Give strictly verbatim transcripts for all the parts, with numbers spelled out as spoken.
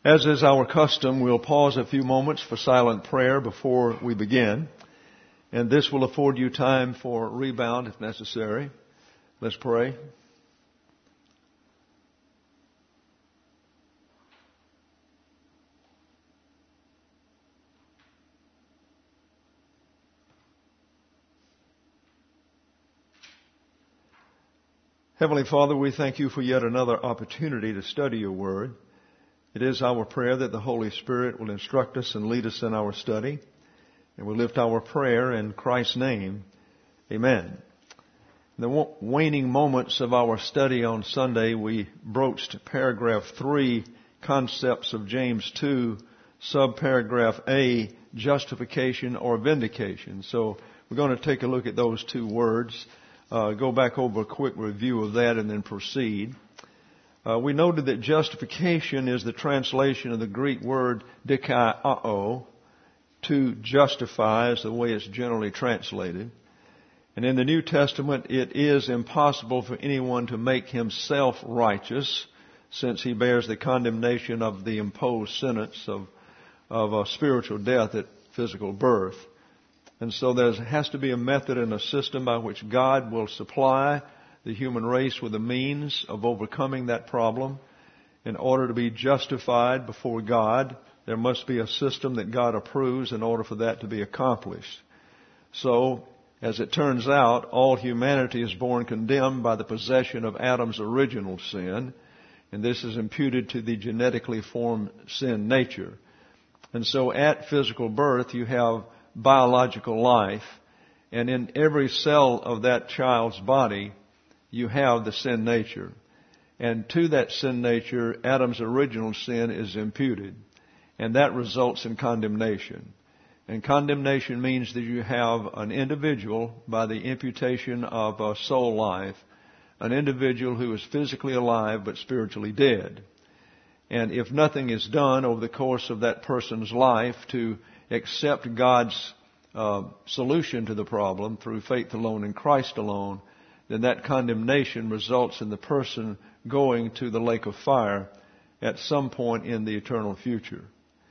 As is our custom, we'll pause a few moments for silent prayer before we begin. And this will afford you time for rebound if necessary. Let's pray. Heavenly Father, we thank you for yet another opportunity to study your word. It is our prayer that the Holy Spirit will instruct us and lead us in our study. And we lift our prayer in Christ's name. Amen. In the waning moments of our study on Sunday, we broached paragraph three, concepts of James two, subparagraph A, justification or vindication. So we're going to take a look at those two words, uh, go back over a quick review of that and then proceed. Uh, we noted that justification is the translation of the Greek word dikaiō, to justify is the way it's generally translated. And in the New Testament, it is impossible for anyone to make himself righteous, since he bears the condemnation of the imposed sentence of, of a spiritual death at physical birth. And so there has to be a method and a system by which God will supply the human race with a means of overcoming that problem. In order to be justified before God, there must be a system that God approves in order for that to be accomplished. So, as it turns out, all humanity is born condemned by the possession of Adam's original sin, and this is imputed to the genetically formed sin nature. And so at physical birth, you have biological life, and in every cell of that child's body, you have the sin nature. And to that sin nature, Adam's original sin is imputed. And that results in condemnation. And condemnation means that you have an individual, by the imputation of a soul life, an individual who is physically alive but spiritually dead. And if nothing is done over the course of that person's life to accept God's uh, solution to the problem through faith alone in Christ alone, then that condemnation results in the person going to the lake of fire at some point in the eternal future.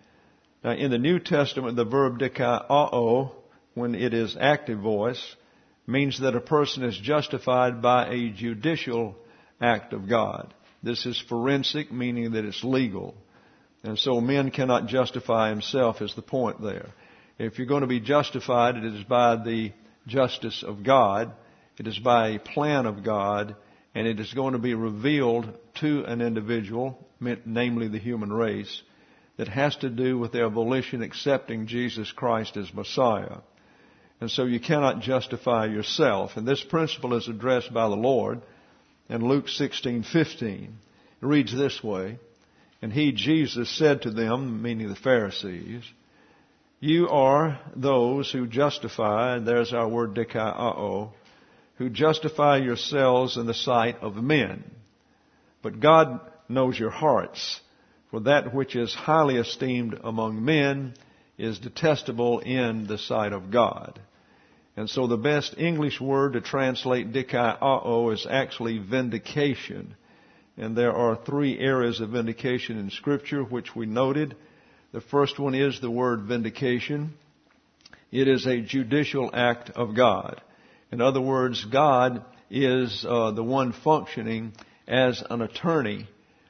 Now, in the New Testament, the verb dikaiō, when it is active voice, means that a person is justified by a judicial act of God. This is forensic, meaning that it's legal. And so man cannot justify himself is the point there. If you're going to be justified, it is by the justice of God. It is by a plan of God, and it is going to be revealed to an individual, namely the human race, that has to do with their volition accepting Jesus Christ as Messiah. And so you cannot justify yourself. And this principle is addressed by the Lord in Luke sixteen fifteen. It reads this way, "And he, Jesus, said to them," meaning the Pharisees, "You are those who justify," and there's our word dikaiō, "who justify yourselves in the sight of men. But God knows your hearts, for that which is highly esteemed among men is detestable in the sight of God." And so the best English word to translate dikaiō is actually vindication. And there are three areas of vindication in Scripture which we noted. The first one is the word vindication. It is a judicial act of God. In other words, God is uh, the one functioning as an attorney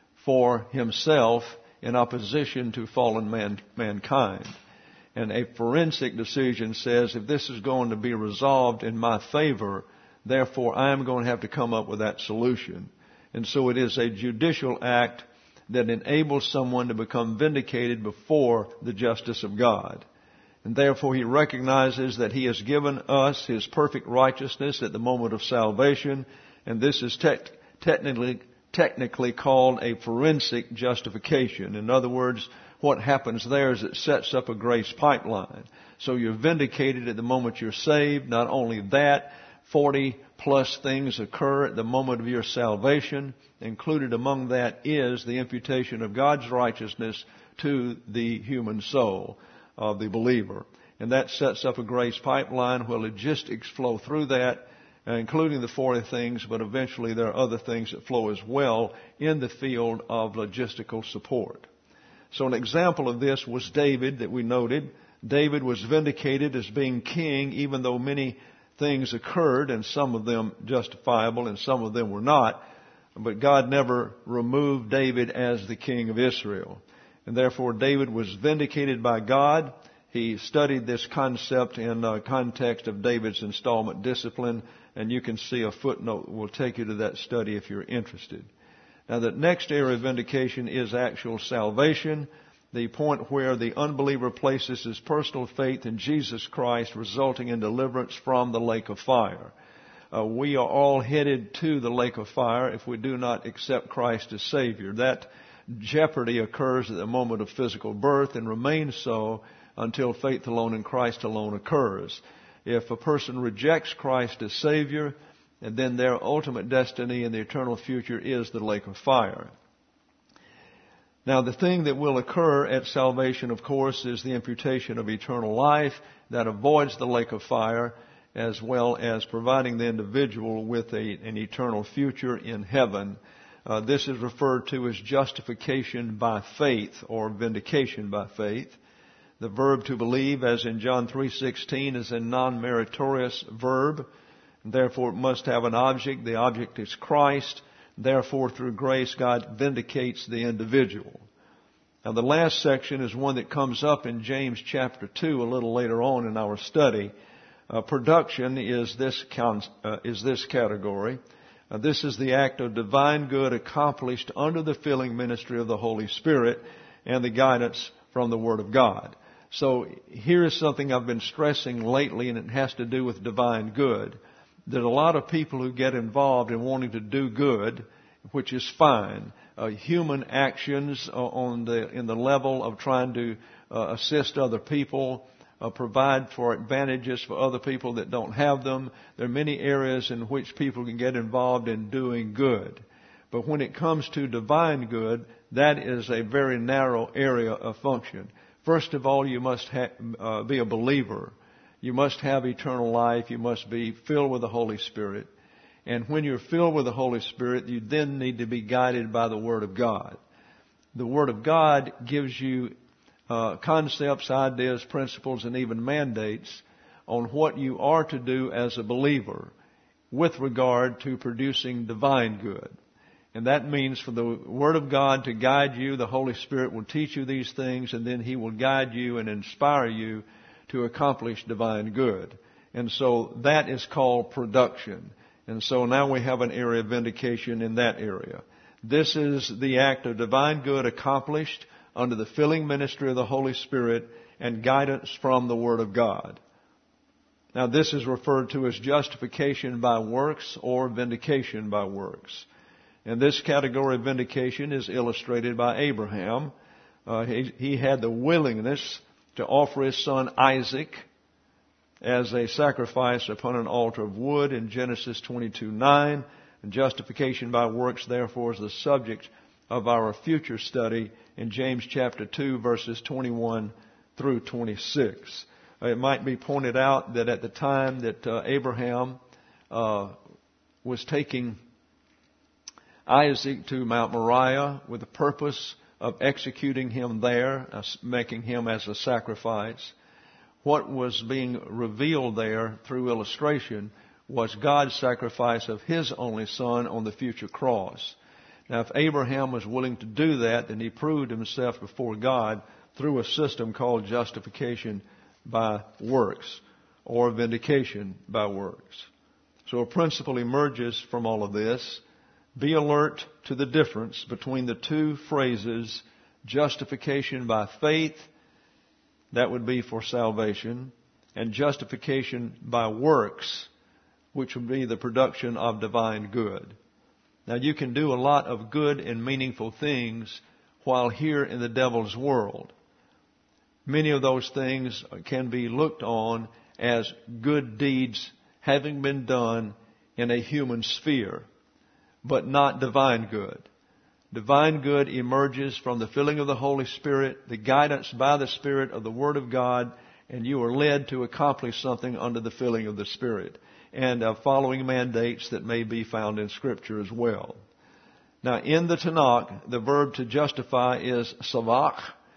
for himself in opposition to fallen man, mankind. And a forensic decision says, if this is going to be resolved in my favor, therefore I am going to have to come up with that solution. And so it is a judicial act that enables someone to become vindicated before the justice of God. And therefore he recognizes that he has given us his perfect righteousness at the moment of salvation. And this is te- technically, technically called a forensic justification. In other words, what happens there is it sets up a grace pipeline. So you're vindicated at the moment you're saved. Not only that, forty plus things occur at the moment of your salvation. Included among that is the imputation of God's righteousness to the human soul of the believer. And that sets up a grace pipeline where logistics flow through that, including the forty things, but eventually there are other things that flow as well in the field of logistical support. So an example of this was David that we noted. David was vindicated as being king, even though many things occurred, and some of them justifiable and some of them were not. But God never removed David as the king of Israel. And therefore David was vindicated by God. He studied this concept in the context of David's installment discipline, and you can see a footnote that will take you to that study if you're interested. Now, the next area of vindication is actual salvation, the point where the unbeliever places his personal faith in Jesus Christ, resulting in deliverance from the lake of fire. Uh, we are all headed to the lake of fire if we do not accept Christ as Savior. That jeopardy occurs at the moment of physical birth and remains so until faith alone in Christ alone occurs. If a person rejects Christ as Savior, and then their ultimate destiny in the eternal future is the lake of fire. Now, the thing that will occur at salvation, of course, is the imputation of eternal life that avoids the lake of fire, as well as providing the individual with a, an eternal future in heaven. Uh, this is referred to as justification by faith or vindication by faith. The verb to believe, as in John three sixteen, is a non-meritorious verb. Therefore, it must have an object. The object is Christ. Therefore, through grace, God vindicates the individual. Now, the last section is one that comes up in James chapter two a little later on in our study. Uh, production is this count, uh, is this category. Uh, this is the act of divine good accomplished under the filling ministry of the Holy Spirit and the guidance from the Word of God. So here is something I've been stressing lately, and it has to do with divine good. There's a lot of people who get involved in wanting to do good, which is fine. Uh, human actions on the in the level of trying to uh, assist other people, uh, provide for advantages for other people that don't have them. There are many areas in which people can get involved in doing good. But when it comes to divine good, that is a very narrow area of function. First of all, you must ha- uh, be a believer. You must have eternal life. You must be filled with the Holy Spirit. And when you're filled with the Holy Spirit, you then need to be guided by the Word of God. The Word of God gives you uh, concepts, ideas, principles, and even mandates on what you are to do as a believer with regard to producing divine good. And that means for the Word of God to guide you, the Holy Spirit will teach you these things, and then He will guide you and inspire you to accomplish divine good. And so that is called production. And so now we have an area of vindication in that area. This is the act of divine good accomplished under the filling ministry of the Holy Spirit and guidance from the Word of God. Now this is referred to as justification by works or vindication by works. And this category of vindication is illustrated by Abraham. Uh, he, he had the willingness to offer his son Isaac as a sacrifice upon an altar of wood in Genesis twenty-two nine. And justification by works, therefore, is the subject of our future study in James chapter two, verses twenty-one through twenty-six. Uh, it might be pointed out that at the time that uh, Abraham uh, was taking Isaac to Mount Moriah with the purpose of executing him there, uh, making him as a sacrifice, what was being revealed there through illustration was God's sacrifice of His only Son on the future cross. Now, if Abraham was willing to do that, then he proved himself before God through a system called justification by works or vindication by works. So a principle emerges from all of this. Be alert to the difference between the two phrases, justification by faith, that would be for salvation, and justification by works, which would be the production of divine good. Now, you can do a lot of good and meaningful things while here in the devil's world. Many of those things can be looked on as good deeds having been done in a human sphere, but not divine good. Divine good emerges from the filling of the Holy Spirit, the guidance by the Spirit of the Word of God, and you are led to accomplish something under the filling of the Spirit, and uh, following mandates that may be found in Scripture as well. Now, in the Tanakh, the verb to justify is savach,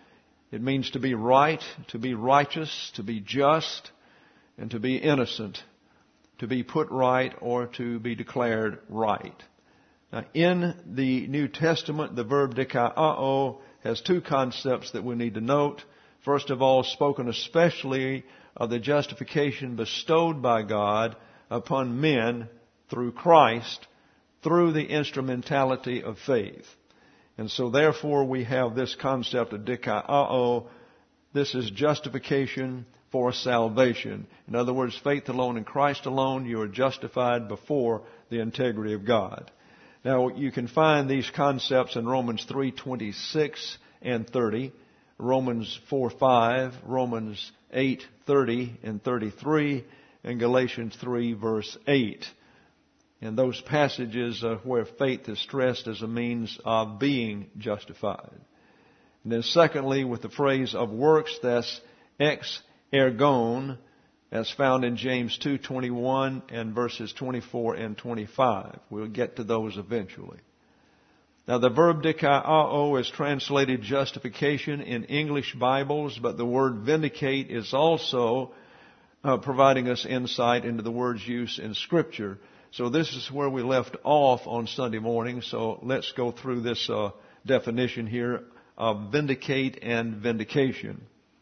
It means to be right, to be righteous, to be just, and to be innocent, to be put right or to be declared right. Now, in the New Testament, the verb dikaiō has two concepts that we need to note. First of all, spoken especially of the justification bestowed by God upon men through Christ, through the instrumentality of faith. And so therefore we have this concept of dikaiō. This is justification for salvation. In other words, faith alone in Christ alone, you are justified before the integrity of God. Now, you can find these concepts in Romans three twenty-six and thirty, Romans four five, Romans eight thirty and thirty-three, and Galatians three verse eight. And those passages uh, where faith is stressed as a means of being justified. And then secondly, with the phrase of works, that's ex ergon, as found in James two twenty-one and verses twenty-four and twenty-five. We'll get to those eventually. Now, the verb dikaiō is translated justification in English Bibles, but the word vindicate is also uh, providing us insight into the word's use in Scripture. So this is where we left off on Sunday morning. So let's go through this uh, definition here of vindicate and vindication.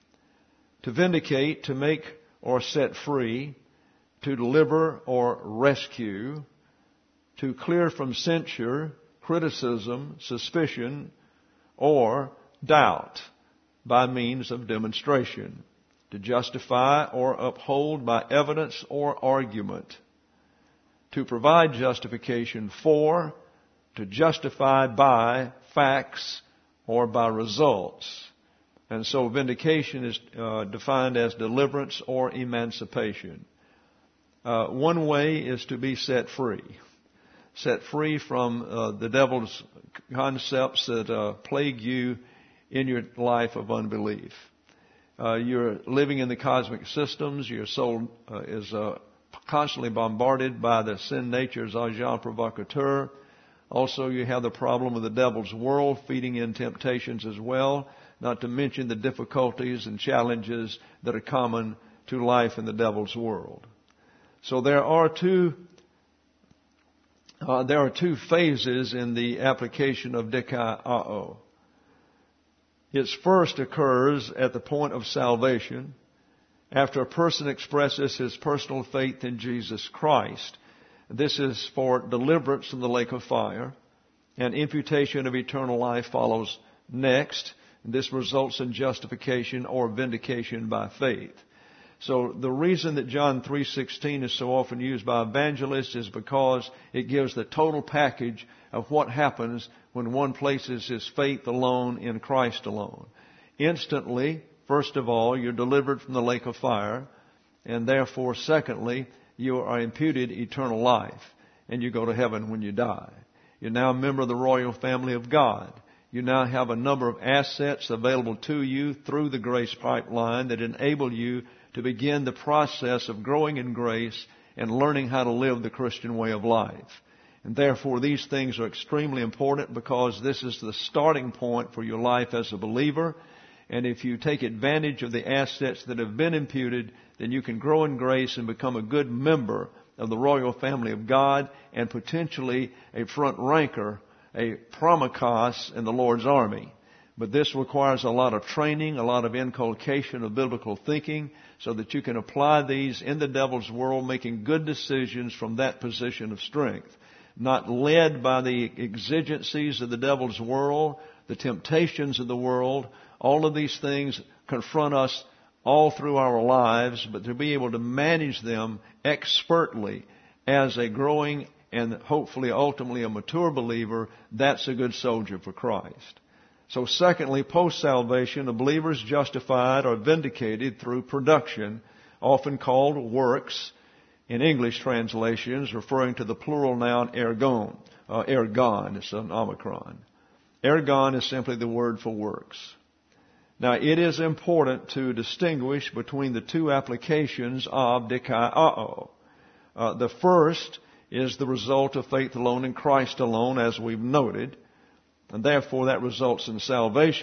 To vindicate, to make or set free, to deliver or rescue, to clear from censure, criticism, suspicion, or doubt by means of demonstration, to justify or uphold by evidence or argument, to provide justification for, to justify by facts or by results. And so vindication is uh, defined as deliverance or emancipation. Uh, one way is to be set free. Set free from uh, the devil's concepts that uh, plague you in your life of unbelief. Uh, you're living in the cosmic systems. Your soul uh, is uh, constantly bombarded by the sin nature's agent provocateur. Also, you have the problem of the devil's world feeding in temptations as well, not to mention the difficulties and challenges that are common to life in the devil's world. So there are two uh, there are two phases in the application of dikaiō. It first occurs at the point of salvation, after a person expresses his personal faith in Jesus Christ. This is for deliverance from the lake of fire, and imputation of eternal life follows next. This results in justification or vindication by faith. So the reason that John three sixteen is so often used by evangelists is because it gives the total package of what happens when one places his faith alone in Christ alone. Instantly, first of all, you're delivered from the lake of fire, and therefore, secondly, you are imputed eternal life, and you go to heaven when you die. You're now a member of the royal family of God. You now have a number of assets available to you through the grace pipeline that enable you to begin the process of growing in grace and learning how to live the Christian way of life. And therefore, these things are extremely important because this is the starting point for your life as a believer. And if you take advantage of the assets that have been imputed, then you can grow in grace and become a good member of the royal family of God and potentially a front ranker, a promikos in the Lord's army. But this requires a lot of training, a lot of inculcation of biblical thinking, so that you can apply these in the devil's world, making good decisions from that position of strength. Not led by the exigencies of the devil's world, the temptations of the world. All of these things confront us all through our lives, but to be able to manage them expertly as a growing and hopefully ultimately a mature believer, that's a good soldier for Christ. So secondly, post-salvation, a believer is justified or vindicated through production, often called works in English translations, referring to the plural noun ergon. Uh, ergon, it's an omicron. Ergon is simply the word for works. Now, it is important to distinguish between the two applications of dikaiō. Uh, the first is the result of faith alone in Christ alone, as we've noted, and therefore that results in salvation.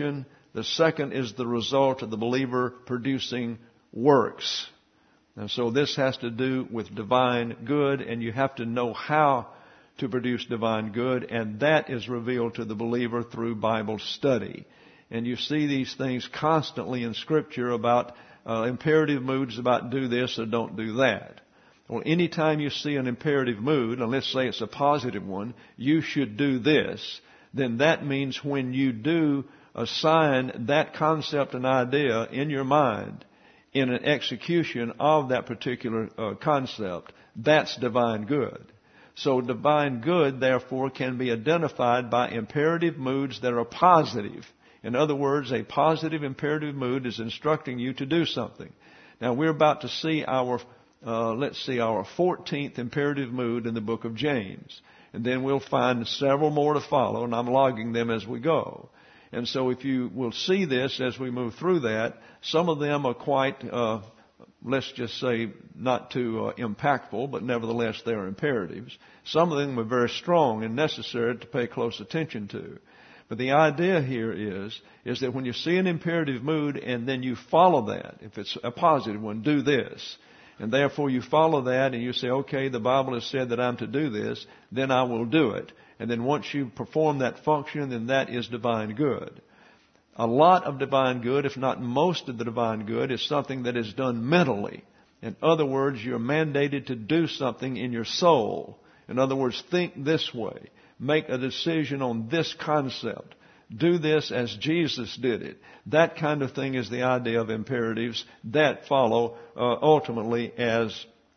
The second is the result of the believer producing works. And so this has to do with divine good, and you have to know how to produce divine good, and that is revealed to the believer through Bible study. And you see these things constantly in Scripture about uh, imperative moods about do this or don't do that. Well, anytime you see an imperative mood, and let's say it's a positive one, you should do this, then that means when you do assign that concept and idea in your mind in an execution of that particular uh, concept, that's divine good. So divine good, therefore, can be identified by imperative moods that are positive. In other words, a positive imperative mood is instructing you to do something. Now, we're about to see our, uh, let's see, our fourteenth imperative mood in the book of James. And then we'll find several more to follow, and I'm logging them as we go. And so if you will see this as we move through that, some of them are quite, uh, let's just say, not too uh, impactful, but nevertheless they're imperatives. Some of them are very strong and necessary to pay close attention to. But the idea here is, is that when you see an imperative mood and then you follow that, if it's a positive one, do this. And therefore you follow that and you say, okay, the Bible has said that I'm to do this, then I will do it. And then once you perform that function, then that is divine good. A lot of divine good, if not most of the divine good, is something that is done mentally. In other words, you're mandated to do something in your soul. In other words, think this way. Make a decision on this concept. Do this as Jesus did it. That kind of thing is the idea of imperatives that follow uh, ultimately as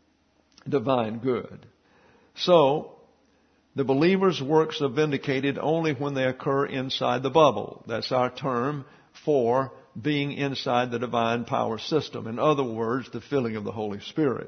divine good. So, the believer's works are vindicated only when they occur inside the bubble. That's our term for being inside the divine power system. In other words, the filling of the Holy Spirit.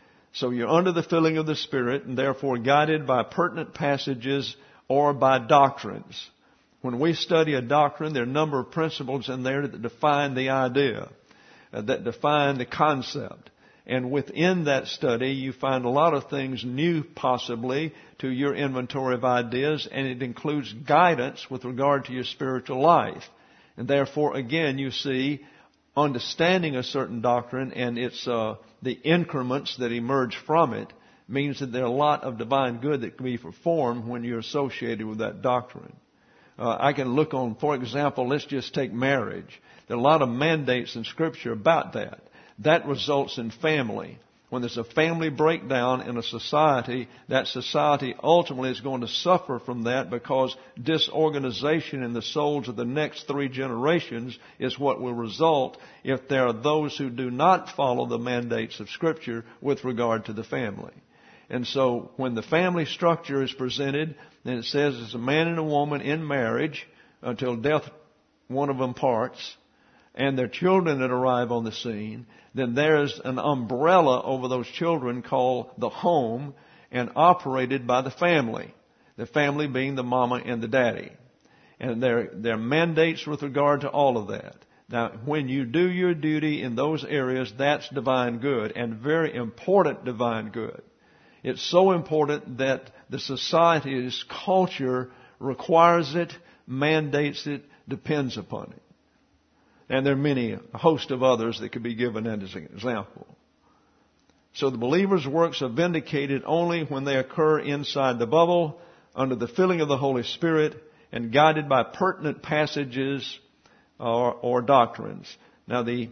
So you're under the filling of the Spirit and therefore guided by pertinent passages or by doctrines. When we study a doctrine, there are a number of principles in there that define the idea, uh, that define the concept. And within that study, you find a lot of things new possibly to your inventory of ideas, and it includes guidance with regard to your spiritual life. And therefore, again, you see understanding a certain doctrine and its uh, the increments that emerge from it means that there are a lot of divine good that can be performed when you're associated with that doctrine. Uh, I can look on, for example, let's just take marriage. There are a lot of mandates in Scripture about that. That results in family. When there's a family breakdown in a society, that society ultimately is going to suffer from that because disorganization in the souls of the next three generations is what will result if there are those who do not follow the mandates of Scripture with regard to the family. And so when the family structure is presented, then it says it's a man and a woman in marriage until death one of them parts, and their children that arrive on the scene, then there's an umbrella over those children called the home and operated by the family. The family being the mama and the daddy. And there, there are mandates with regard to all of that. Now, when you do your duty in those areas, that's divine good and very important divine good. It's so important that the society's culture requires it, mandates it, depends upon it. And there are many, a host of others that could be given as an example. So the believer's works are vindicated only when they occur inside the bubble, under the filling of the Holy Spirit, and guided by pertinent passages or, or doctrines. Now the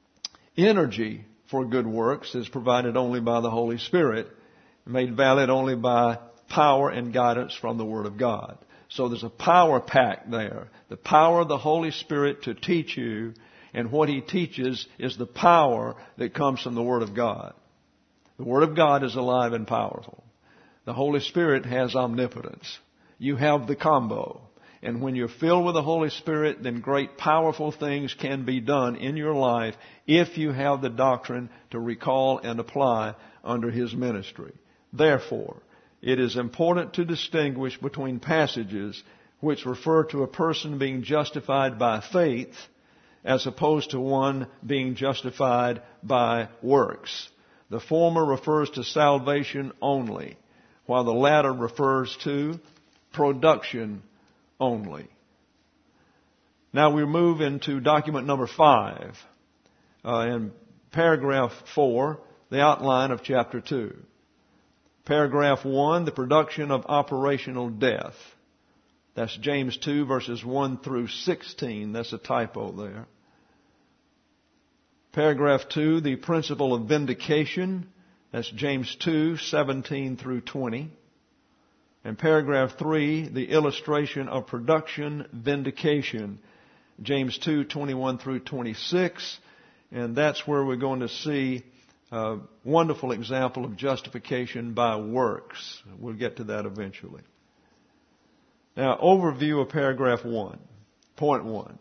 energy for good works is provided only by the Holy Spirit, made valid only by power and guidance from the Word of God. So there's a power pack there. The power of the Holy Spirit to teach you, and what He teaches is the power that comes from the Word of God. The Word of God is alive and powerful. The Holy Spirit has omnipotence. You have the combo. And when you're filled with the Holy Spirit, then great powerful things can be done in your life if you have the doctrine to recall and apply under His ministry. Therefore, it is important to distinguish between passages which refer to a person being justified by faith as opposed to one being justified by works. The former refers to salvation only, while the latter refers to production only. Now we move into document number five, uh, in paragraph four, the outline of chapter two. Paragraph one, the production of operational death. That's James two, verses one through sixteen. That's a typo there. Paragraph two, the principle of vindication. That's James two, seventeen through twenty. And paragraph three, the illustration of production vindication. James two, twenty-one through twenty-six. And that's where we're going to see a wonderful example of justification by works. We'll get to that eventually. Now, overview of paragraph one. Point one.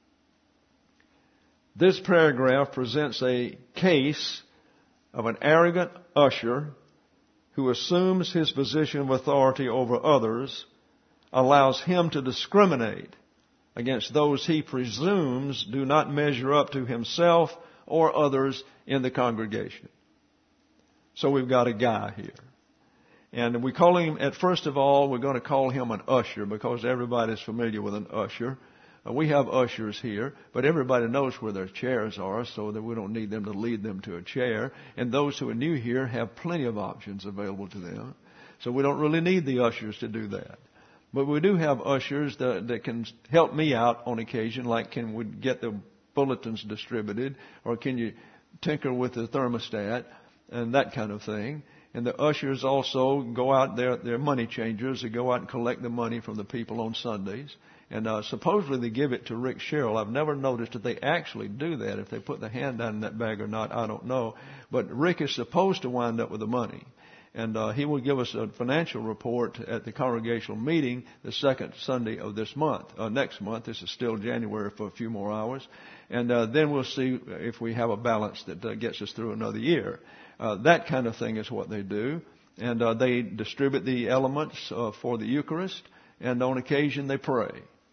This paragraph presents a case of an arrogant usher who assumes his position of authority over others, allows him to discriminate against those he presumes do not measure up to himself or others in the congregation. So we've got a guy here. And we call him, at first of all, we're going to call him an usher because everybody's familiar with an usher. Uh, we have ushers here, but everybody knows where their chairs are, so that we don't need them to lead them to a chair. And those who are new here have plenty of options available to them. So we don't really need the ushers to do that. But we do have ushers that, that can help me out on occasion, like can we get the bulletins distributed, or can you tinker with the thermostat, and that kind of thing. And the ushers also go out there, they're money changers. They go out and collect the money from the people on Sundays. And uh, supposedly they give it to Rick Sherrill. I've never noticed that they actually do that. If they put the hand down in that bag or not, I don't know. But Rick is supposed to wind up with the money. And uh, he will give us a financial report at the congregational meeting the second Sunday of this month. Uh, next month, this is still January for a few more hours. And uh, then we'll see if we have a balance that uh, gets us through another year. Uh, that kind of thing is what they do. And uh, they distribute the elements uh, for the Eucharist. And on occasion, they pray.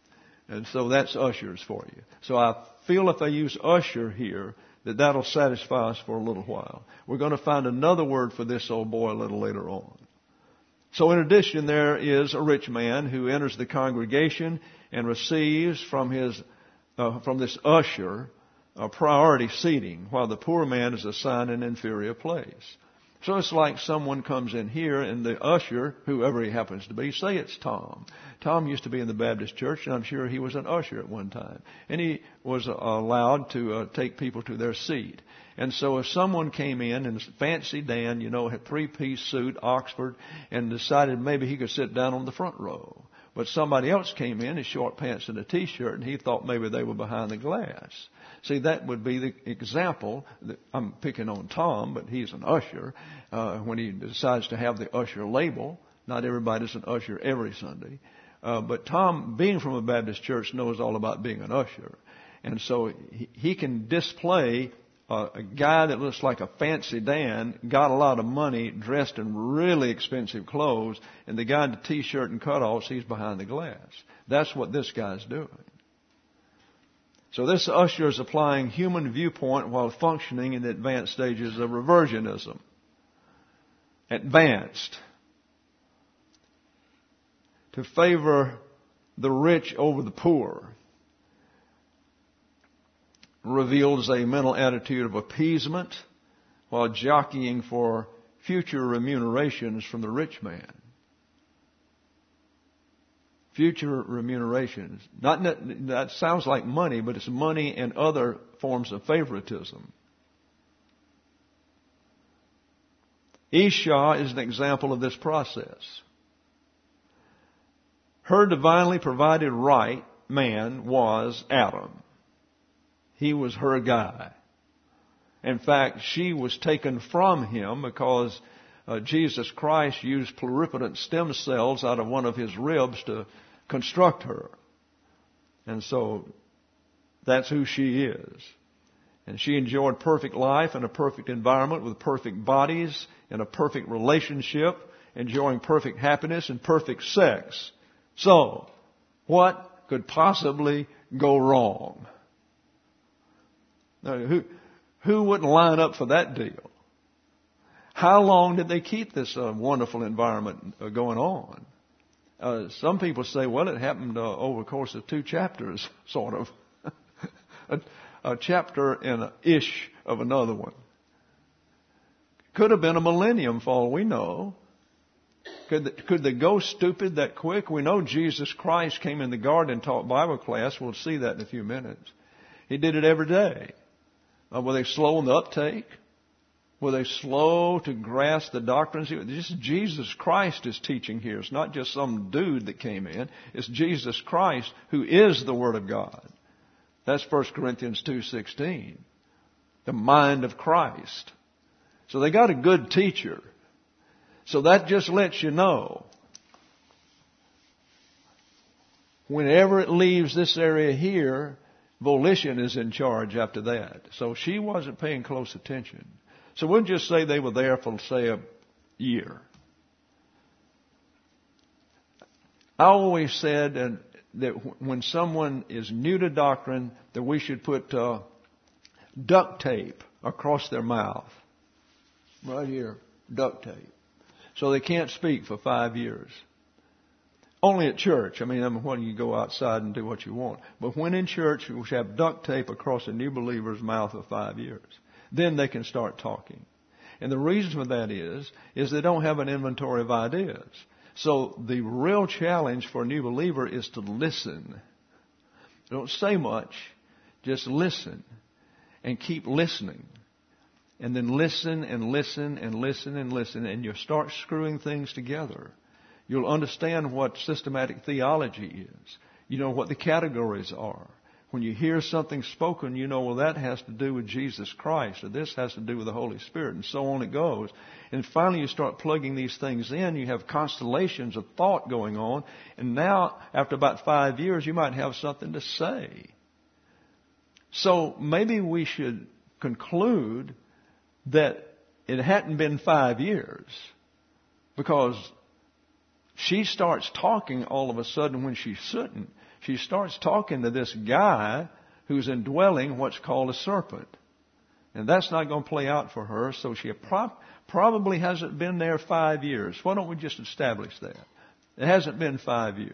And so that's ushers for you. So I feel if I use usher here, that that'll satisfy us for a little while. We're going to find another word for this old boy a little later on. So in addition, there is a rich man who enters the congregation and receives from his, uh, from this usher, a priority seating, while the poor man is assigned an inferior place. So it's like someone comes in here and the usher, whoever he happens to be, say it's Tom. Tom used to be in the Baptist church, and I'm sure he was an usher at one time. And he was allowed to uh, take people to their seat. And so if someone came in and Fancy Dan, you know, had three-piece suit, Oxford, and decided maybe he could sit down on the front row. But somebody else came in in short pants and a T-shirt, and he thought maybe they were behind the glass. See, that would be the example. That I'm picking on Tom, but he's an usher. Uh, when he decides to have the usher label, not everybody's an usher every Sunday. Uh, but Tom, being from a Baptist church, knows all about being an usher. And so he, he can display uh, a guy that looks like a Fancy Dan, got a lot of money, dressed in really expensive clothes, and the guy in the T-shirt and cutoffs, he's behind the glass. That's what this guy's doing. So this usher is applying human viewpoint while functioning in the advanced stages of reversionism. Advanced. To favor the rich over the poor. Reveals a mental attitude of appeasement while jockeying for future remunerations from the rich man. Future remunerations. Not that, that sounds like money, but it's money and other forms of favoritism. Esau is an example of this process. Her divinely provided right man was Adam. He was her guy. In fact, she was taken from him because uh, Jesus Christ used pluripotent stem cells out of one of his ribs to construct her. And so that's who she is. And she enjoyed perfect life in a perfect environment with perfect bodies in a perfect relationship, enjoying perfect happiness and perfect sex. So, what could possibly go wrong? Now, who, who wouldn't line up for that deal? How long did they keep this uh, wonderful environment uh, going on? Uh, some people say, well, it happened uh, over the course of two chapters, sort of. a, a chapter and a ish of another one. Could have been a millennium for all we know. Could the, could they go stupid that quick? We know Jesus Christ came in the garden and taught Bible class. We'll see that in a few minutes. He did it every day. Uh, were they slow in the uptake? Were they slow to grasp the doctrines? This is Jesus Christ is teaching here. It's not just some dude that came in. It's Jesus Christ who is the Word of God. That's First Corinthians two sixteen. The mind of Christ. So they got a good teacher. So that just lets you know. Whenever it leaves this area here, volition is in charge after that. So she wasn't paying close attention. So we'll just say they were there for, say, a year. I always said and that when someone is new to doctrine, that we should put uh, duct tape across their mouth. Right here, duct tape. So they can't speak for five years. Only at church. I mean, I mean, when you go outside and do what you want. But when in church, we should have duct tape across a new believer's mouth for five years. Then they can start talking. And the reason for that is, is they don't have an inventory of ideas. So the real challenge for a new believer is to listen. Don't say much. Just listen. And keep listening. And then listen and listen and listen and listen. And you'll start screwing things together. You'll understand what systematic theology is. You know what the categories are. When you hear something spoken, you know, well, that has to do with Jesus Christ, or this has to do with the Holy Spirit, and so on it goes. And finally you start plugging these things in. You have constellations of thought going on. And now, after about five years, you might have something to say. So maybe we should conclude that it hadn't been five years, because she starts talking all of a sudden when she shouldn't. She starts talking to this guy who's indwelling what's called a serpent. And that's not going to play out for her, so she pro- probably hasn't been there five years. Why don't we just establish that? It hasn't been five years.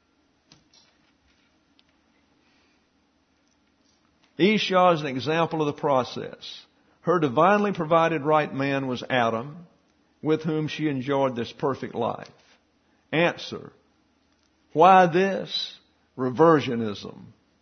Esau is an example of the process. Her divinely provided right man was Adam, with whom she enjoyed this perfect life. Answer: why this? Reversionism.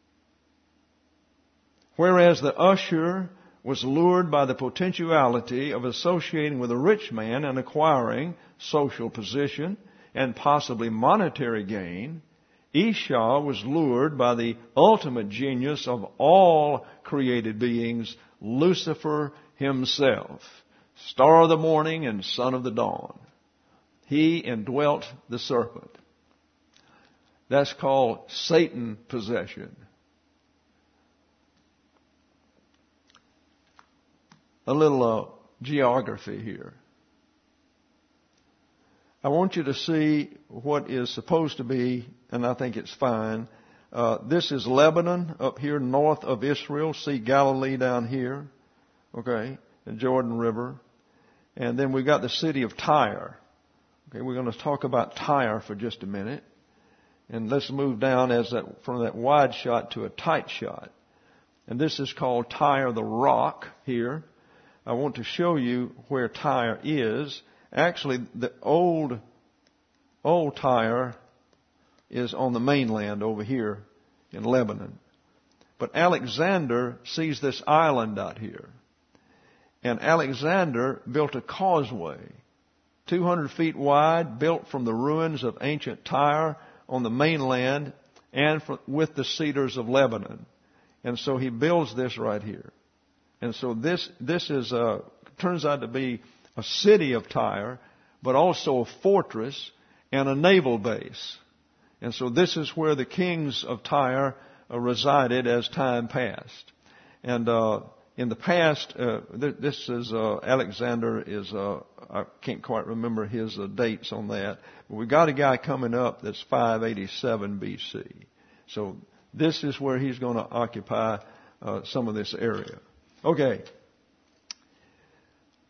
Whereas the usher was lured by the potentiality of associating with a rich man and acquiring social position and possibly monetary gain, Esau was lured by the ultimate genius of all created beings, Lucifer himself, star of the morning and son of the dawn. He indwelt the serpent. That's called Satan possession. A little uh, geography here. I want you to see what is supposed to be, and I think it's fine. Uh, this is Lebanon up here north of Israel. See Galilee down here. Okay, the Jordan River. And then we've got the city of Tyre. Okay, we're going to talk about Tyre for just a minute. And let's move down as that, from that wide shot to a tight shot. And this is called Tyre the Rock here. I want to show you where Tyre is. Actually, the old, old Tyre is on the mainland over here in Lebanon. But Alexander sees this island out here. And Alexander built a causeway, two hundred feet wide, built from the ruins of ancient Tyre on the mainland and for, with the cedars of Lebanon. And so he builds this right here. And so this, this is a, turns out to be a city of Tyre, but also a fortress and a naval base. And so this is where the kings of Tyre uh, resided as time passed. And uh, in the past, uh, th- this is uh, Alexander is uh, I can't quite remember his uh, dates on that. But we got a guy coming up that's five eighty-seven B C. So this is where he's going to occupy uh, some of this area. Okay.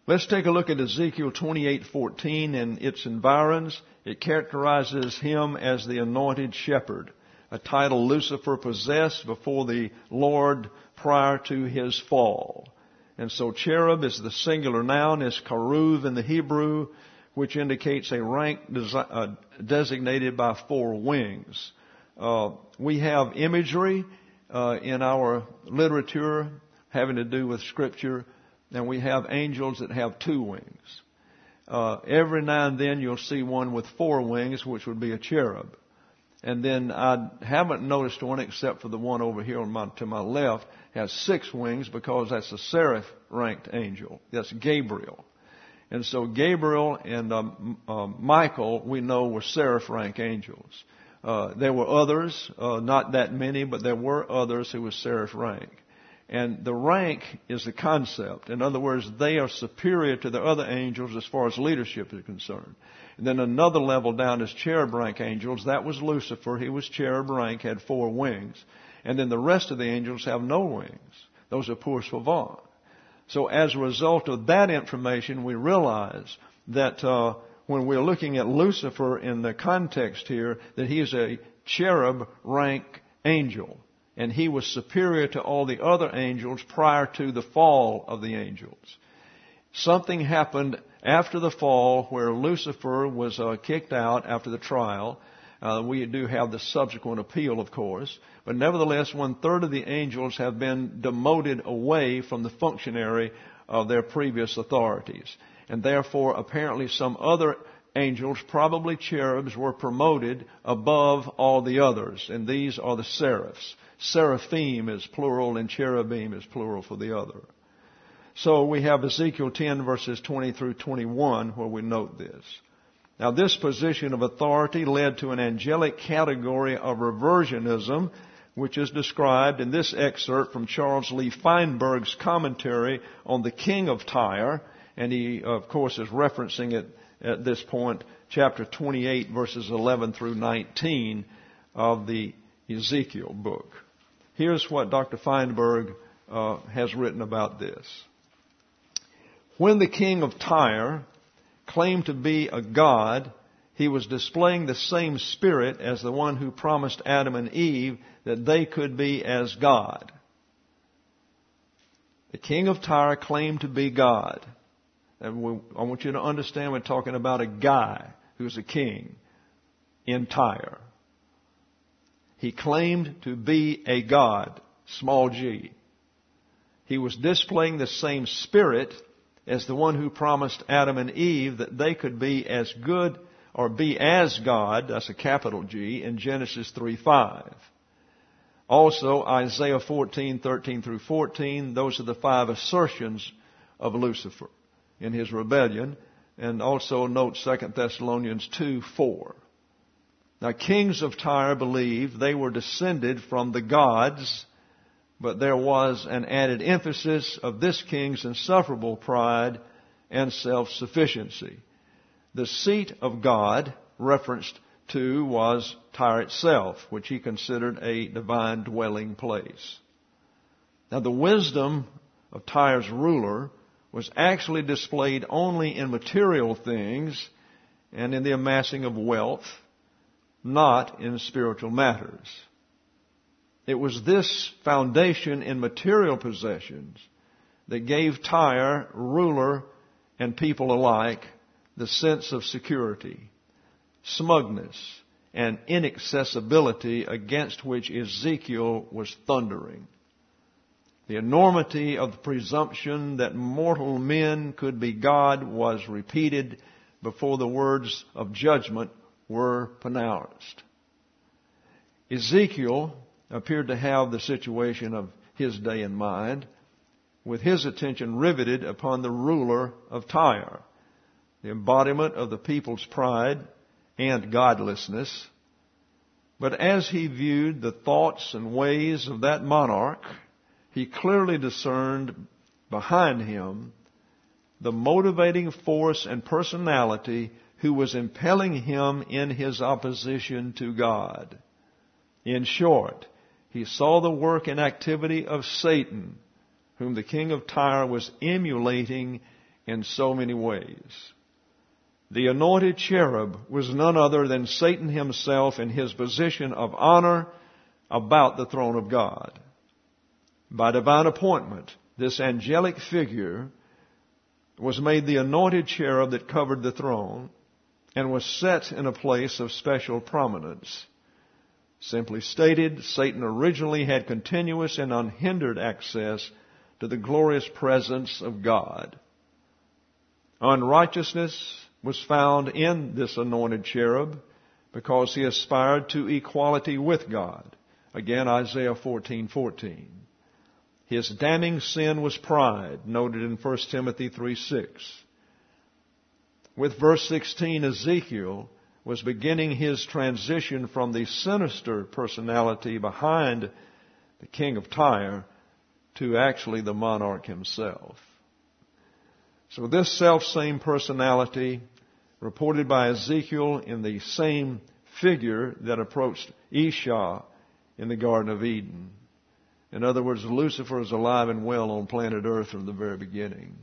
Let's take a look at Ezekiel twenty-eight fourteen and its environs. It characterizes him as the anointed shepherd, a title Lucifer possessed before the Lord prior to his fall. And so cherub is the singular noun, is karuv in the Hebrew, which indicates a rank desi- uh, designated by four wings. Uh, we have imagery uh, in our literature having to do with Scripture, and we have angels that have two wings. Uh, every now and then you'll see one with four wings, which would be a cherub. And then I haven't noticed one except for the one over here on my, to my left has six wings, because that's a seraph-ranked angel. That's Gabriel. And so Gabriel and um, uh, Michael, we know, were seraph-rank angels. Uh, there were others, uh, not that many, but there were others who were seraph-rank. And the rank is the concept. In other words, they are superior to the other angels as far as leadership is concerned. And then another level down is cherub rank angels. That was Lucifer. He was cherub rank, had four wings. And then the rest of the angels have no wings. Those are pour suivant. So as a result of that information, we realize that uh, when we're looking at Lucifer in the context here, that he is a cherub rank angel. And he was superior to all the other angels prior to the fall of the angels. Something happened after the fall where Lucifer was uh, kicked out after the trial. Uh, we do have the subsequent appeal, of course. But nevertheless, one third of the angels have been demoted away from the functionary of their previous authorities. And therefore, apparently some other angels, probably cherubs, were promoted above all the others. And these are the seraphs. Seraphim is plural and cherubim is plural for the other. So we have Ezekiel ten verses twenty through twenty-one where we note this. Now this position of authority led to an angelic category of reversionism, which is described in this excerpt from Charles Lee Feinberg's commentary on the King of Tyre. And he, of course, is referencing it at this point, chapter twenty-eight verses eleven through nineteen of the Ezekiel book. Here's what Doctor Feinberg uh, has written about this. When the king of Tyre claimed to be a god, he was displaying the same spirit as the one who promised Adam and Eve that they could be as God. The king of Tyre claimed to be God. And we, I want you to understand we're talking about a guy who's a king in Tyre. He claimed to be a god, small g. He was displaying the same spirit as the one who promised Adam and Eve that they could be as good or be as God, that's a capital G, in Genesis three five. Also, Isaiah fourteen thirteen through fourteen, those are the five assertions of Lucifer in his rebellion. And also note Second Thessalonians two four. Now, kings of Tyre believed they were descended from the gods, but there was an added emphasis of this king's insufferable pride and self-sufficiency. The seat of God referenced to was Tyre itself, which he considered a divine dwelling place. Now, the wisdom of Tyre's ruler was actually displayed only in material things and in the amassing of wealth, not in spiritual matters. It was this foundation in material possessions that gave Tyre, ruler and people alike, the sense of security, smugness, and inaccessibility against which Ezekiel was thundering. The enormity of the presumption that mortal men could be God was repeated before the words of judgment were pronounced. Ezekiel appeared to have the situation of his day in mind, with his attention riveted upon the ruler of Tyre, the embodiment of the people's pride and godlessness. But as he viewed the thoughts and ways of that monarch, he clearly discerned behind him the motivating force and personality who was impelling him in his opposition to God. In short, he saw the work and activity of Satan, whom the king of Tyre was emulating in so many ways. The anointed cherub was none other than Satan himself in his position of honor about the throne of God. By divine appointment, this angelic figure was made the anointed cherub that covered the throne and was set in a place of special prominence. Simply stated, Satan originally had continuous and unhindered access to the glorious presence of God. Unrighteousness was found in this anointed cherub because he aspired to equality with God. Again, Isaiah fourteen fourteen. His damning sin was pride, noted in First Timothy three six. With verse sixteen, Ezekiel was beginning his transition from the sinister personality behind the king of Tyre to actually the monarch himself. So this self-same personality reported by Ezekiel in the same figure that approached Esau in the Garden of Eden. In other words, Lucifer is alive and well on planet Earth from the very beginning.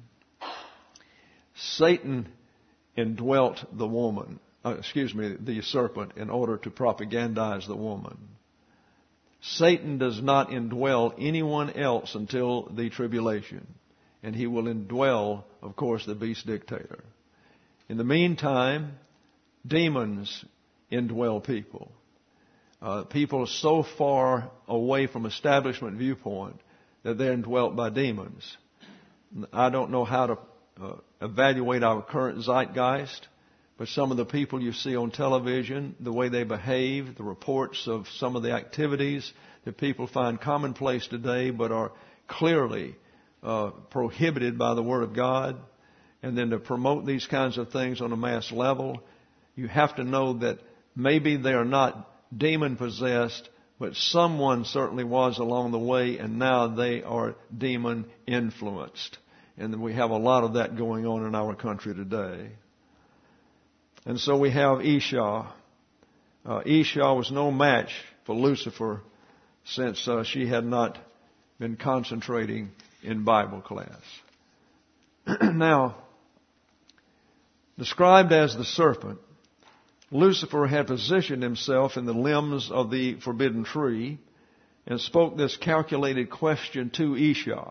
Satan indwelt the woman, uh, excuse me, the serpent in order to propagandize the woman. Satan does not indwell anyone else until the tribulation. And he will indwell, of course, the beast dictator. In the meantime, demons indwell people. Uh, people are so far away from establishment viewpoint that they're indwelt by demons. I don't know how to uh, evaluate our current zeitgeist, but some of the people you see on television, the way they behave, the reports of some of the activities that people find commonplace today but are clearly uh, prohibited by the Word of God, and then to promote these kinds of things on a mass level, you have to know that maybe they are not demon-possessed, but someone certainly was along the way, and now they are demon-influenced. And we have a lot of that going on in our country today. And so we have Esau. Uh, Esau was no match for Lucifer since uh, she had not been concentrating in Bible class. Now, described as the serpent, Lucifer had positioned himself in the limbs of the forbidden tree and spoke this calculated question to Esau.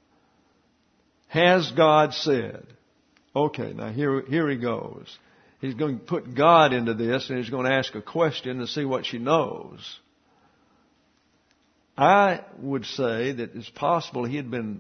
Has God said? Okay, now here, here he goes. He's going to put God into this, and he's going to ask a question to see what she knows. I would say that it's possible he had been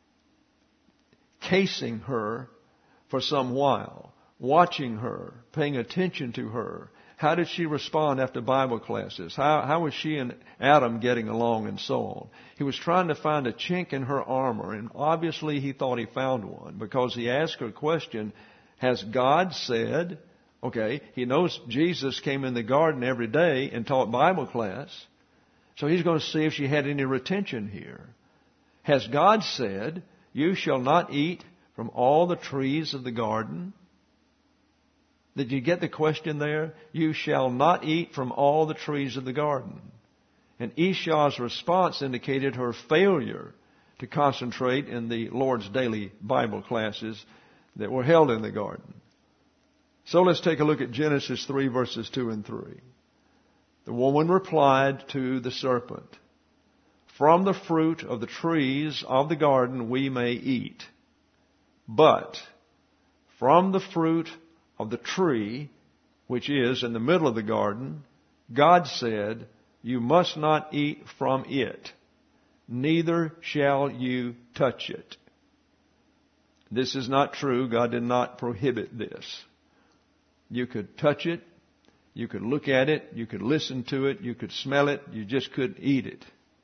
casing her for some while, watching her, paying attention to her. How did she respond after Bible classes? How, how was she and Adam getting along, and so on? He was trying to find a chink in her armor, and obviously he thought he found one because he asked her a question, has God said? Okay, he knows Jesus came in the garden every day and taught Bible class, so he's going to see if she had any retention here. Has God said, you shall not eat from all the trees of the garden? Did you get the question there? You shall not eat from all the trees of the garden. And Esau's response indicated her failure to concentrate in the Lord's daily Bible classes that were held in the garden. So let's take a look at Genesis three, verses two and three. The woman replied to the serpent, from the fruit of the trees of the garden we may eat, but from the fruit of the tree, which is in the middle of the garden, God said, you must not eat from it, neither shall you touch it. This is not true. God did not prohibit this. You could touch it, you could look at it, you could listen to it, you could smell it, you just couldn't eat it.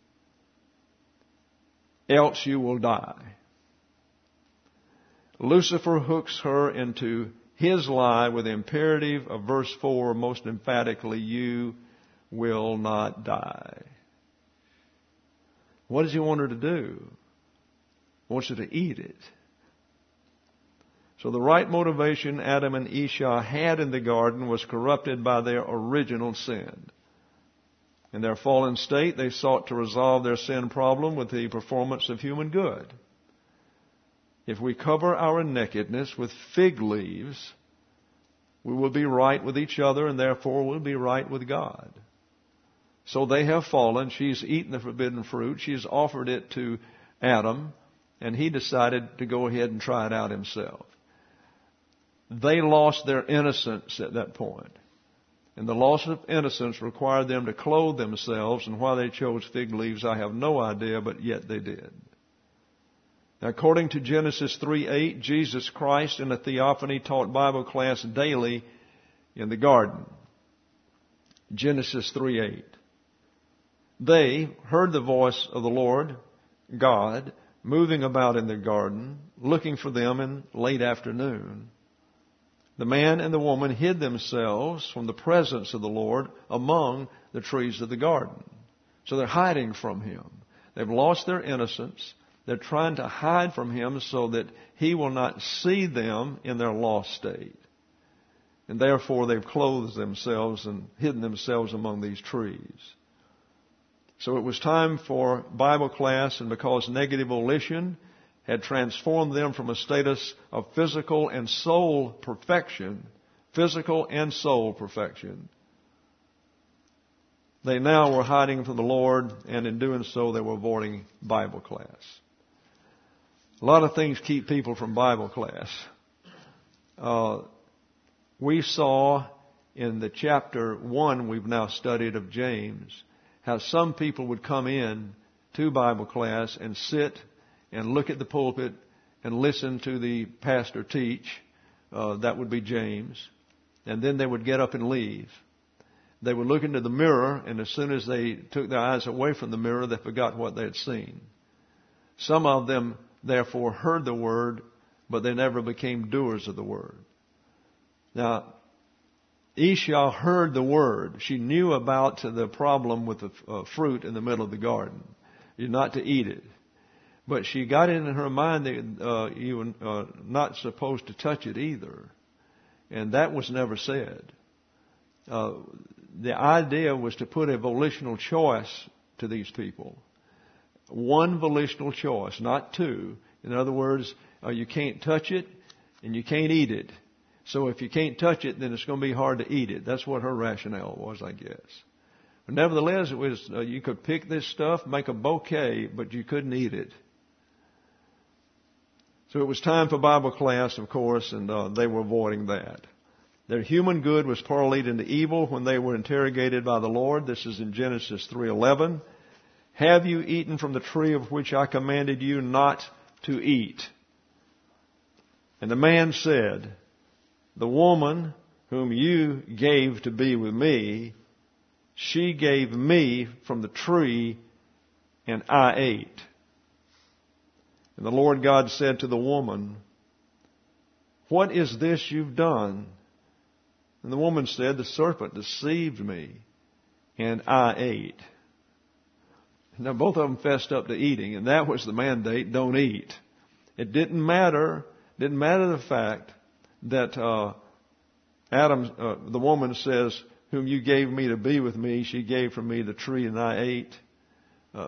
Else you will die. Lucifer hooks her into his lie with the imperative of verse four, most emphatically, you will not die. What does he want her to do? He wants her to eat it. So the right motivation Adam and Esau had in the garden was corrupted by their original sin. In their fallen state, they sought to resolve their sin problem with the performance of human good. if we cover our nakedness with fig leaves, we will be right with each other, and therefore we'll be right with God. So they have fallen. She's eaten the forbidden fruit. She's offered it to Adam, and he decided to go ahead and try it out himself. They lost their innocence at that point. And the loss of innocence required them to clothe themselves, and why they chose fig leaves, I have no idea, but yet they did. Now, according to Genesis three eight, Jesus Christ in a theophany taught Bible class daily in the garden. Genesis three eight. They heard the voice of the Lord God moving about in the garden, looking for them in late afternoon. The man and the woman hid themselves from the presence of the Lord among the trees of the garden. So they're hiding from Him. They've lost their innocence. They're trying to hide from Him so that He will not see them in their lost state. And therefore they've clothed themselves and hidden themselves among these trees. So it was time for Bible class, and because negative volition had transformed them from a status of physical and soul perfection, physical and soul perfection, they now were hiding from the Lord, and in doing so they were avoiding Bible class. A lot of things keep people from Bible class. Uh, we saw in the chapter one we've now studied of James how some people would come in to Bible class and sit and look at the pulpit and listen to the pastor teach. Uh, that would be James. And then they would get up and leave. They would look into the mirror, and as soon as they took their eyes away from the mirror, they forgot what they had seen. Some of them, therefore, heard the word, but they never became doers of the word. Now, Esau heard the word. She knew about the problem with the uh, fruit in the middle of the garden. You're not to eat it. But she got it in her mind that uh, you were uh, not supposed to touch it either. And that was never said. Uh, the idea was to put a volitional choice to these people. One volitional choice, not two. In other words, uh, you can't touch it and you can't eat it. So if you can't touch it, then it's going to be hard to eat it. That's what her rationale was, I guess. But nevertheless, it was uh, you could pick this stuff, make a bouquet, but you couldn't eat it. So it was time for Bible class, of course, and uh, they were avoiding that. Their human good was parlayed into evil when they were interrogated by the Lord. This is in Genesis three eleven. Have you eaten from the tree of which I commanded you not to eat? And the man said, the woman whom you gave to be with me, she gave me from the tree, and I ate. And the Lord God said to the woman, what is this you've done? And the woman said, the serpent deceived me, and I ate. Now both of them fessed up to eating, and that was the mandate, don't eat. It didn't matter, didn't matter the fact that uh, Adam, uh, the woman says, whom you gave me to be with me, she gave from me the tree and I ate. Uh,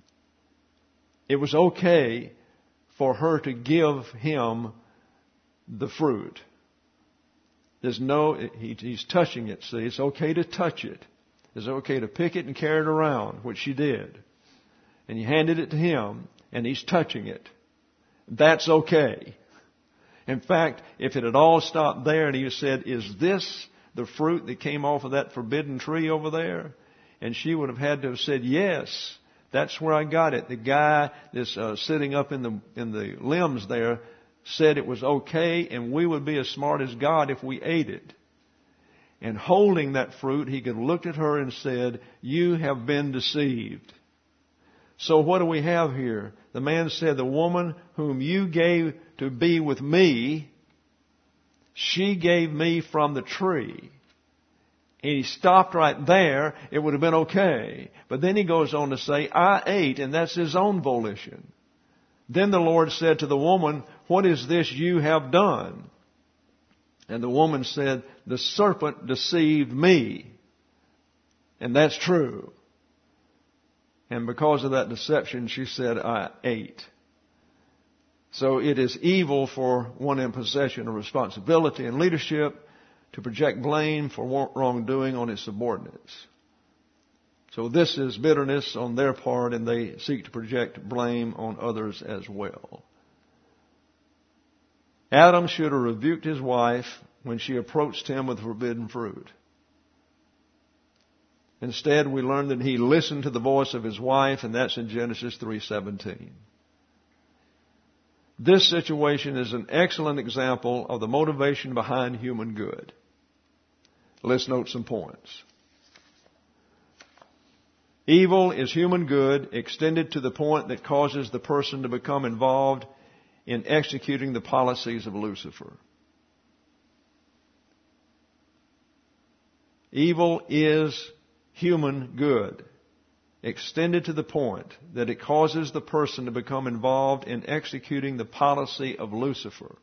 it was okay for her to give him the fruit. There's no, he, he's touching it, see, it's okay to touch it. It's okay to pick it and carry it around, which she did. And you handed it to him, and he's touching it. That's okay. In fact, if it had all stopped there and he said, is this the fruit that came off of that forbidden tree over there? And she would have had to have said, yes, that's where I got it. The guy that's uh, sitting up in the in the limbs there said it was okay, and we would be as smart as God if we ate it. And holding that fruit, he could have looked at her and said, you have been deceived. So what do we have here? The man said, the woman whom you gave to be with me, she gave me from the tree. And he stopped right there. It would have been okay. But then he goes on to say, I ate, and that's his own volition. Then the Lord said to the woman, what is this you have done? And the woman said, the serpent deceived me. And that's true. And because of that deception, she said, I ate. So it is evil for one in possession of responsibility and leadership to project blame for wrongdoing on his subordinates. So this is bitterness on their part, and they seek to project blame on others as well. Adam should have rebuked his wife when she approached him with forbidden fruit. Instead, we learn that he listened to the voice of his wife, and that's in Genesis three seventeen. This situation is an excellent example of the motivation behind human good. Let's note some points. Evil is human good extended to the point that causes the person to become involved in executing the policies of Lucifer. Evil is human good extended to the point that it causes the person to become involved in executing the policy of Lucifer.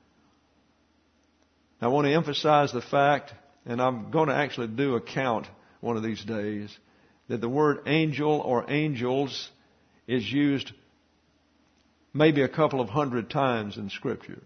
I want to emphasize the fact, and I'm going to actually do a count one of these days, that the word angel or angels is used maybe a couple of hundred times in Scripture.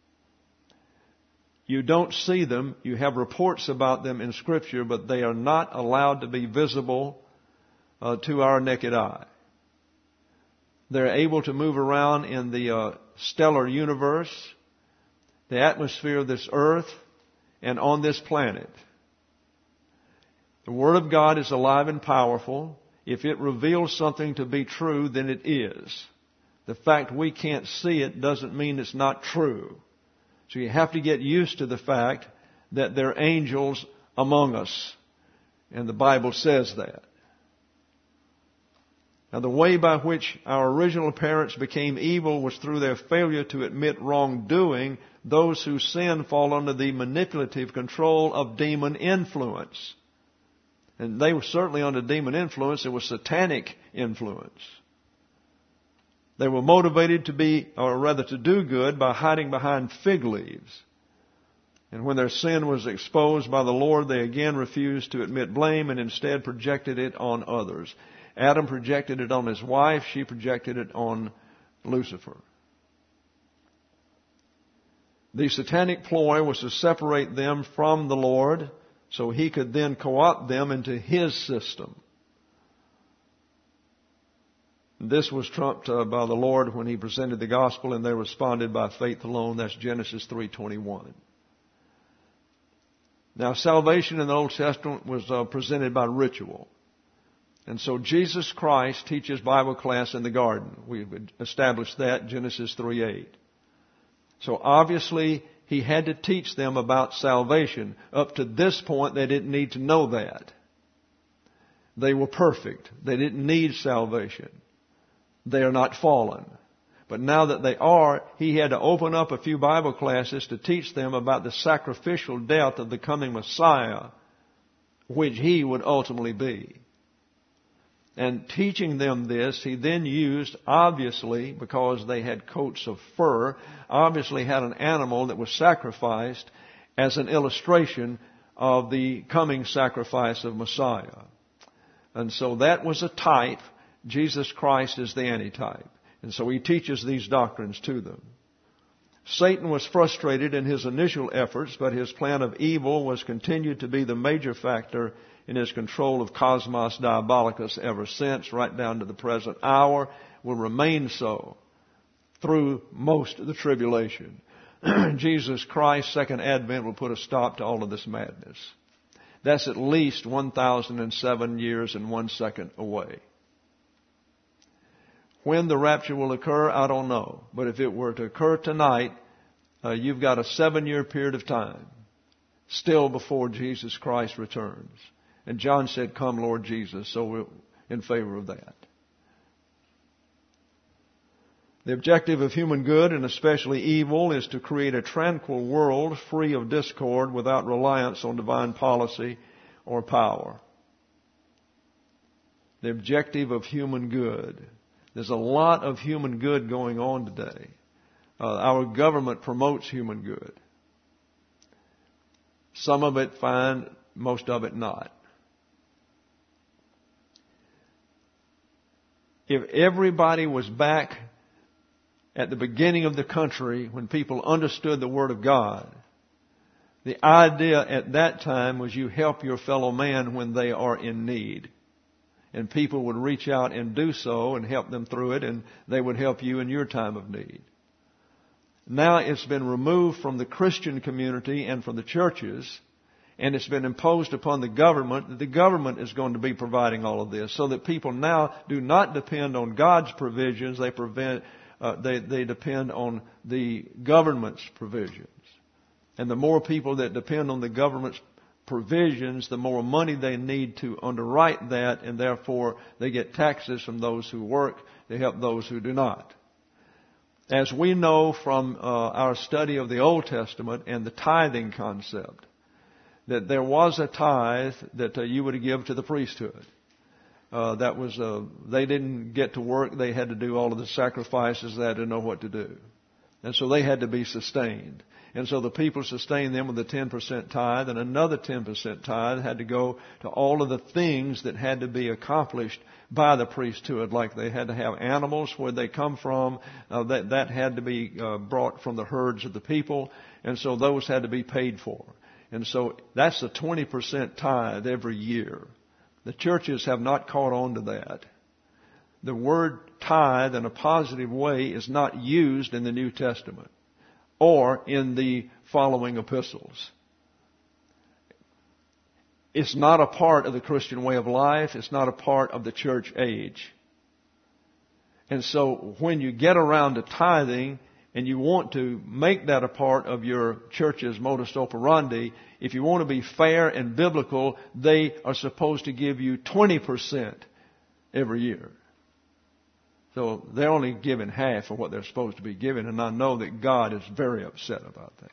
You don't see them. You have reports about them in Scripture, but they are not allowed to be visible uh, to our naked eye. They're able to move around in the uh, stellar universe, the atmosphere of this earth, and on this planet. The Word of God is alive and powerful. If it reveals something to be true, then it is. The fact we can't see it doesn't mean it's not true. So you have to get used to the fact that there are angels among us. And the Bible says that. Now, the way by which our original parents became evil was through their failure to admit wrongdoing. Those who sin fall under the manipulative control of demon influence. And they were certainly under demon influence. It was satanic influence. They were motivated to be, or rather to do good, by hiding behind fig leaves. And when their sin was exposed by the Lord, they again refused to admit blame and instead projected it on others. Adam projected it on his wife. She projected it on Lucifer. The satanic ploy was to separate them from the Lord so he could then co-opt them into his system. This was trumped uh, by the Lord when he presented the gospel, and they responded by faith alone. That's Genesis three twenty-one. Now, salvation in the Old Testament was uh, presented by ritual. And so Jesus Christ teaches Bible class in the garden. We've established that, Genesis three eight. So obviously, he had to teach them about salvation. Up to this point, they didn't need to know that. They were perfect. They didn't need salvation. They are not fallen. But now that they are, he had to open up a few Bible classes to teach them about the sacrificial death of the coming Messiah, which he would ultimately be. And teaching them this, he then used, obviously, because they had coats of fur, obviously had an animal that was sacrificed as an illustration of the coming sacrifice of Messiah. And so that was a type. Jesus Christ is the antitype. And so he teaches these doctrines to them. Satan was frustrated in his initial efforts, but his plan of evil was continued to be the major factor in his control of Cosmos Diabolicus ever since, right down to the present hour, will remain so through most of the tribulation. Jesus Christ's second advent will put a stop to all of this madness. That's at least one thousand seven years and one second away. When the rapture will occur, I don't know. But if it were to occur tonight, uh, you've got a seven-year period of time still before Jesus Christ returns. And John said, "Come, Lord Jesus." So we're in favor of that. The objective of human good, and especially evil, is to create a tranquil world free of discord without reliance on divine policy or power. The objective of human good. There's a lot of human good going on today. Uh, our government promotes human good. Some of it fine, most of it not. If everybody was back at the beginning of the country, when people understood the Word of God, the idea at that time was you help your fellow man when they are in need. And people would reach out and do so and help them through it, and they would help you in your time of need. Now it's been removed from the Christian community and from the churches, and it's been imposed upon the government that the government is going to be providing all of this, so that people now do not depend on God's provisions. They prevent, uh, they, they depend on the government's provisions. And the more people that depend on the government's provisions, the more money they need to underwrite that, and therefore they get taxes from those who work to help those who do not. As we know from uh, our study of the Old Testament and the tithing concept, that there was a tithe that uh, you would give to the priesthood. Uh, that was, uh, they didn't get to work. They had to do all of the sacrifices. They had to know what to do. And so they had to be sustained. And so the people sustained them with a ten percent tithe, and another ten percent tithe had to go to all of the things that had to be accomplished by the priesthood, like they had to have animals where they come from, uh, that, that had to be uh, brought from the herds of the people, and so those had to be paid for. And so that's a twenty percent tithe every year. The churches have not caught on to that. The word tithe in a positive way is not used in the New Testament or in the following epistles. It's not a part of the Christian way of life. It's not a part of the church age. And so when you get around to tithing and you want to make that a part of your church's modus operandi, if you want to be fair and biblical, they are supposed to give you twenty percent every year. So they're only giving half of what they're supposed to be giving, and I know that God is very upset about that.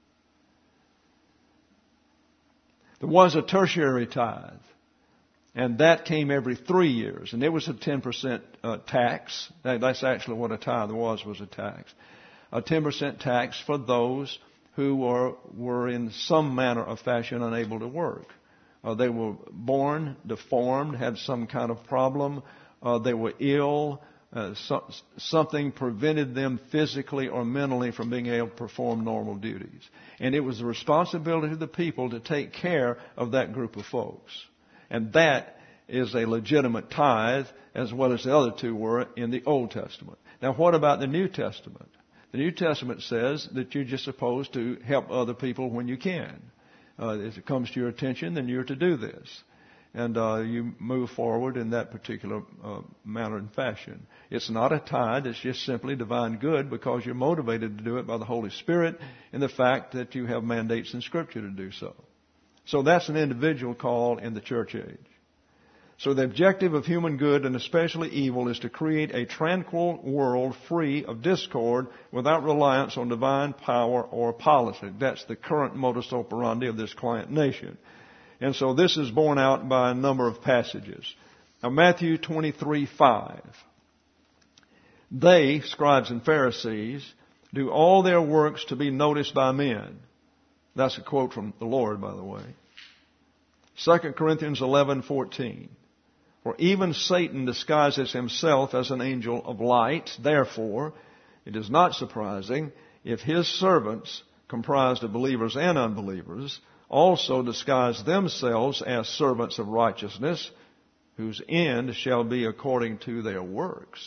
There was a tertiary tithe, and that came every three years, and it was a ten percent uh, tax. That's actually what a tithe was, was a tax. A ten percent tax for those who were, were in some manner or fashion unable to work. Uh, they were born deformed, had some kind of problem, uh, they were ill, Uh, so, something prevented them physically or mentally from being able to perform normal duties. And it was the responsibility of the people to take care of that group of folks. And that is a legitimate tithe, as well as the other two were in the Old Testament. Now, what about the New Testament? The New Testament says that you're just supposed to help other people when you can. Uh, if it comes to your attention, then you're to do this. And uh, you move forward in that particular uh, manner and fashion. It's not a tithe. It's just simply divine good because you're motivated to do it by the Holy Spirit and the fact that you have mandates in Scripture to do so. So that's an individual call in the church age. So the objective of human good, and especially evil, is to create a tranquil world free of discord without reliance on divine power or policy. That's the current modus operandi of this client nation. And so this is borne out by a number of passages. Now, Matthew twenty-three five. They, scribes and Pharisees, do all their works to be noticed by men. That's a quote from the Lord, by the way. Second Corinthians eleven fourteen. For even Satan disguises himself as an angel of light. Therefore, it is not surprising if his servants, comprised of believers and unbelievers, also disguise themselves as servants of righteousness, whose end shall be according to their works.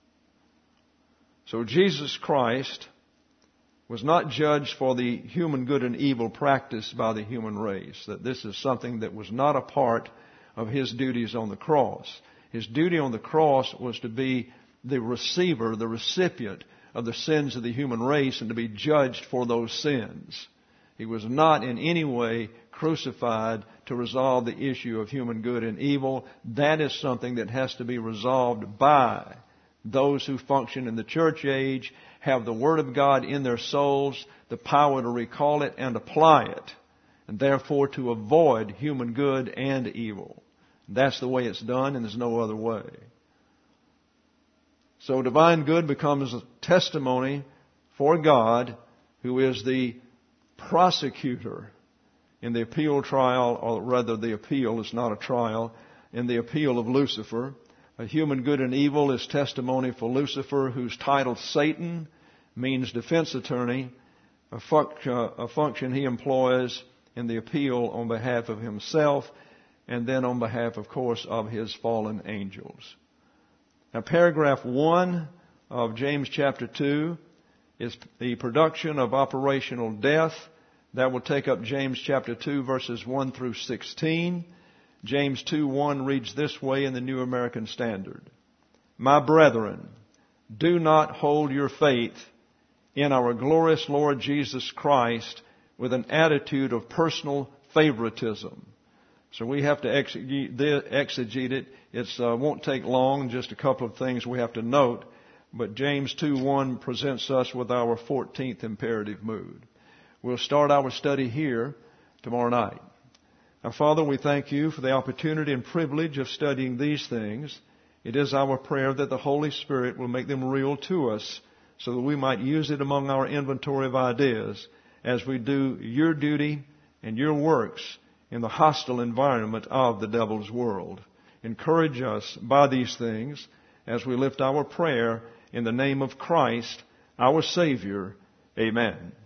So Jesus Christ was not judged for the human good and evil practiced by the human race. That this is something that was not a part of his duties on the cross. His duty on the cross was to be the receiver, the recipient of the sins of the human race, and to be judged for those sins. He was not in any way crucified to resolve the issue of human good and evil. That is something that has to be resolved by those who function in the church age, have the Word of God in their souls, the power to recall it and apply it, and therefore to avoid human good and evil. That's the way it's done, and there's no other way. So divine good becomes a testimony for God, who is the prosecutor in the appeal trial, or rather the appeal is not a trial, in the appeal of Lucifer. A human good and evil is testimony for Lucifer, whose title Satan means defense attorney, a, func- uh, a function he employs in the appeal on behalf of himself and then on behalf, of course, of his fallen angels. Now, paragraph one of James chapter two is the production of operational death. That will take up James chapter two, verses one through sixteen. James two one reads this way in the New American Standard. My brethren, do not hold your faith in our glorious Lord Jesus Christ with an attitude of personal favoritism. So we have to exegete, exegete it. It uh, won't take long, just a couple of things we have to note. But James two one presents us with our fourteenth imperative mood. We'll start our study here tomorrow night. Now, Father, we thank you for the opportunity and privilege of studying these things. It is our prayer that the Holy Spirit will make them real to us so that we might use it among our inventory of ideas as we do your duty and your works in the hostile environment of the devil's world. Encourage us by these things as we lift our prayer in the name of Christ, our Savior. Amen.